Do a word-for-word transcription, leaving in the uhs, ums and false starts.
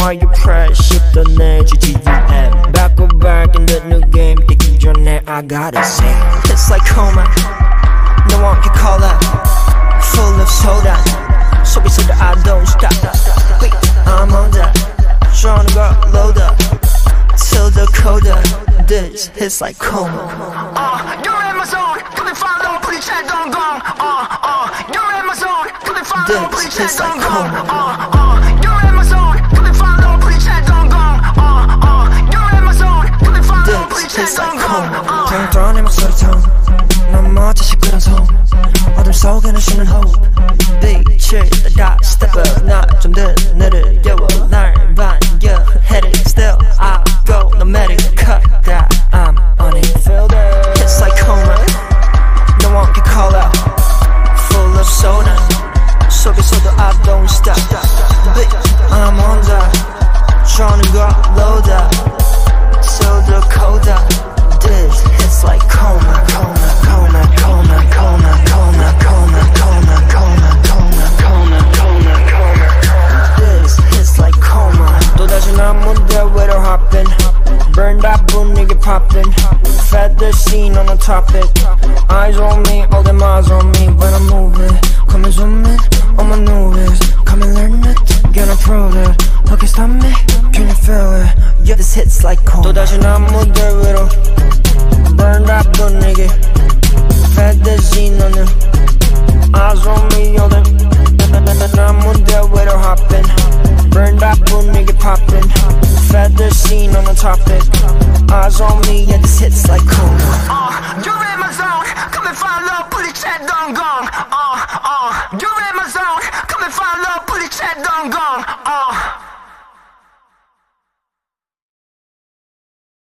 why you press 씹던 G T M Back go back in the new game 뛰기 전에 I gotta say It's like coma No one can call that Full of soda 속에서도 I don't stop Wait, I'm on that Trying to go load up Till the coda This hits like coma Uh, you're in my zone 근데 follow pretty chat don't go Uh, uh, you're in my zone 근데 follow pretty chat don't go Uh, uh, you're in my zone 근데 follow pretty chat don't go Uh, uh, you're in my zone 근데 follow pretty chat don't go 땡떠 내 목소리톤 난 멋져 시끄러운 손 어둠 속에는 쉬는 호흡 빛을 따라 step up 나 좀 더 느려워 날 반겨 Hit it still I go no matter cut that I'm on it feel that It's like coma No one can call out Full of soda 속에서도 I don't stop Bitch I'm on that Trying to go load up Till the coda This hits like coma Coma coma coma coma coma coma coma coma coma coma coma coma This hits like coma 또다시 난 무대 위로 hopping Burn that 분위기 popping Fed the scene on the topic Eyes on me, all them eyes on me When I'm moving, come and zoom in On my nubes, come and learn it Gonna prove it, who can stop me? Can you feel it? Yeah, this hits like coma 또다시 난 무대 위로 Burn that 분위기 Fed the scene on the Eyes on me, all them 난 무대 위로 hopping Burn that 분위기 popping Fed the scene on the topic Eyes on me, yeah, this hits like coma Uh, you're in my zone come and follow pretty chat don't go Uh, uh, you're in my zone come and follow pretty chat don't go Uh